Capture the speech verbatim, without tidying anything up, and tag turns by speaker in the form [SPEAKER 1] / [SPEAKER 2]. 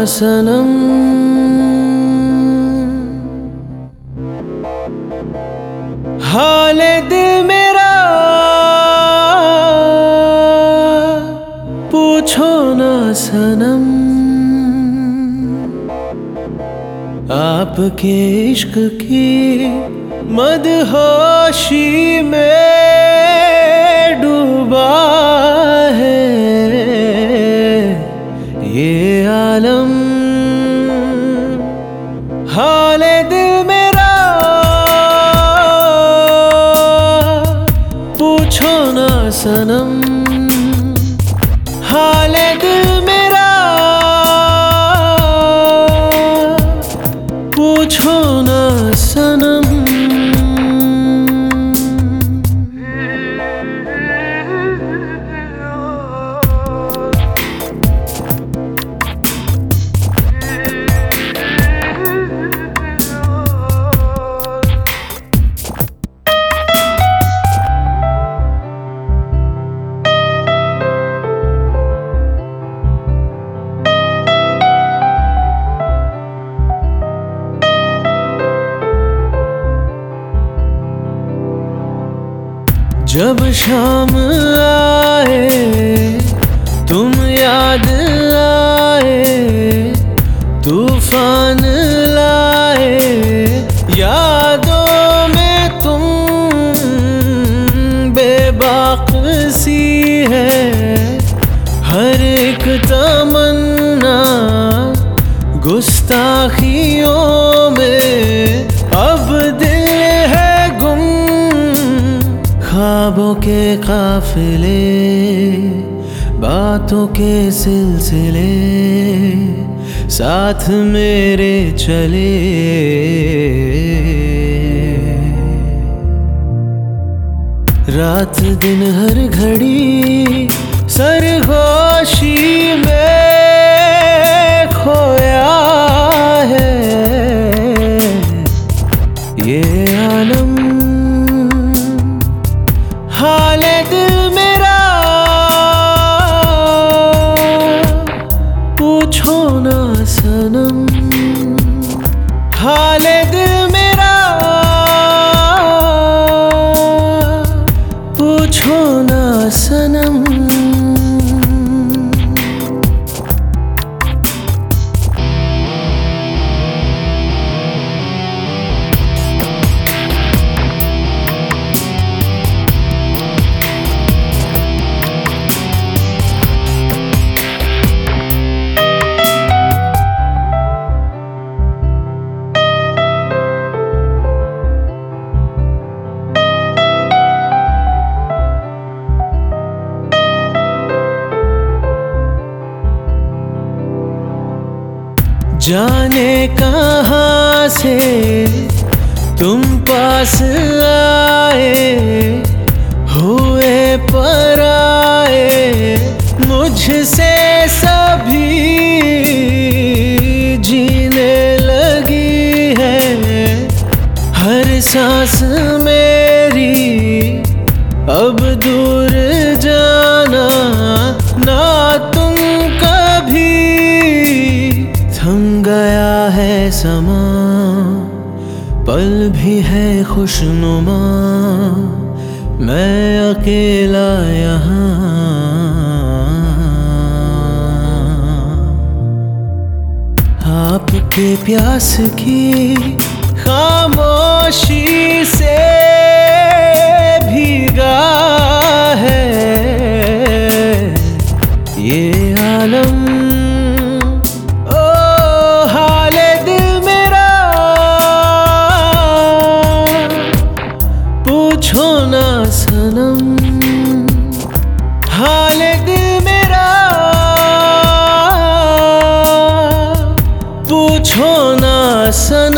[SPEAKER 1] सनम। हाल दिल मेरा पूछो ना सनम। आपके इश्क की मदहोशी में डूबा है ये आलम। हाल दिल मेरा पूछो ना सनम। हाल दिल मेरा पूछो ना सनम। जब शाम आए तुम याद आए, तूफान लाए यादों में तुम। बेबाक सी है हर एक तमन्ना, गुस्ताखियों में अब दिल है गुम। ख्वाबों के काफिले, बातों के सिलसिले साथ मेरे चले। रात दिन हर घड़ी सरगोशी में खोया है ये आलम। हाल दिल मेरा पूछो ना सनम। हाल दिल मेरा पूछो ना सनम। जाने कहाँ से तुम पास आए, हुए पराए मुझसे सभी। जीने लगी है हर सांस मेरी, अब दूर जाना ना तुम कभी। थम गया है समा, पल भी है खुशनुमा, मैं अकेला यहाँ। आपके प्यास की खामोशी से भीगा है ये आलम। पूछो ना सनम। हाल दिल मेरा पूछो ना सनम।